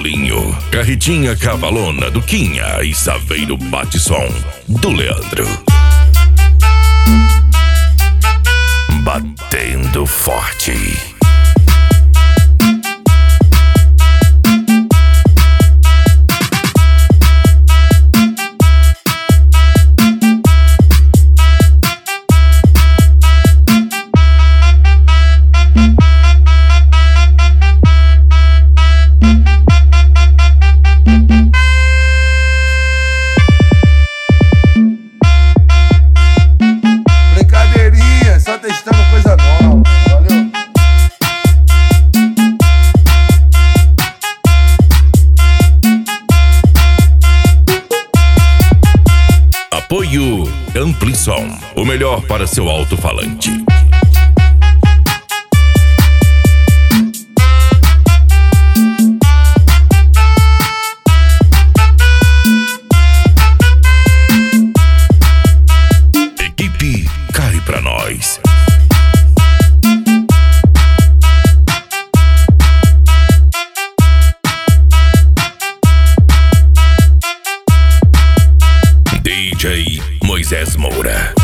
Tolinho, Carretinha Cavalona do Quinha e Saveiro Bate-Som do Leandro. Batendo forte. Testando coisa nova, valeu? Apoio Amplisom, o melhor para seu alto-falante. Equipe Cai Pra Nós. DJ Moisés Moura.